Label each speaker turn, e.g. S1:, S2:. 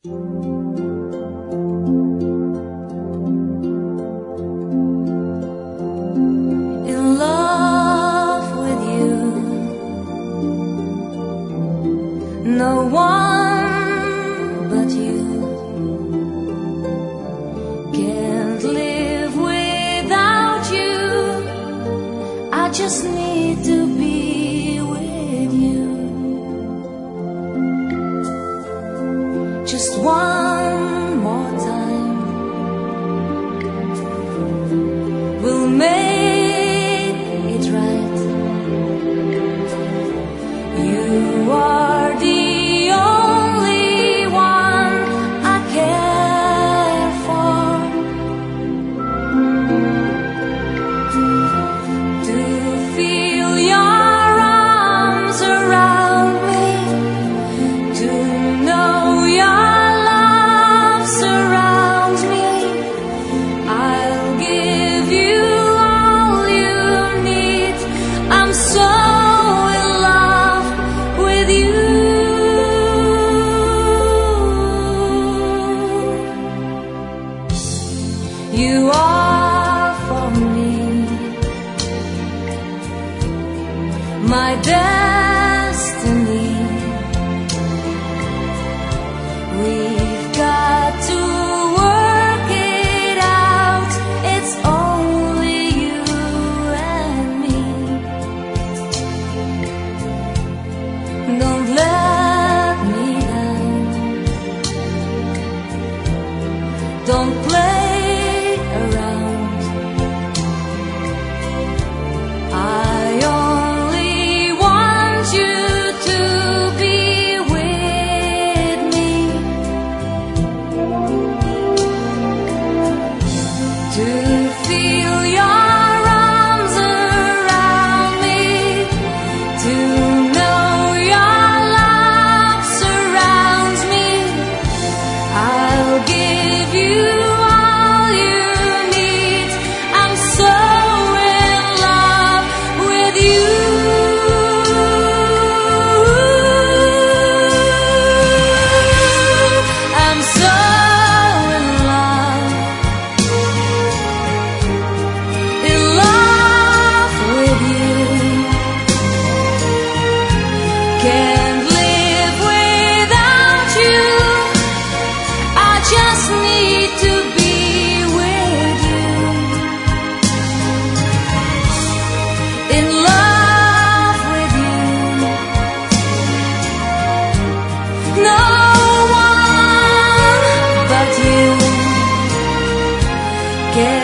S1: In love with you, no one but you. Can't live without you. I just need to be with you. Just one more time, we'll make it right. You are the only one I care for. To feel your arms around me, to know your love surrounds me. I'll give you all you need. I'm so in love with you. You are for me my destiny. We've got to work it out. It's only you and me. Don't let me down. Don't play around. I only want you to be with me. To feel your arms around me, to know your love surrounds me. I'll give you all you need. I'm so in love with you. I'm so in love with you. Can't live without you. I just need to be with you. In love with you. No one but you can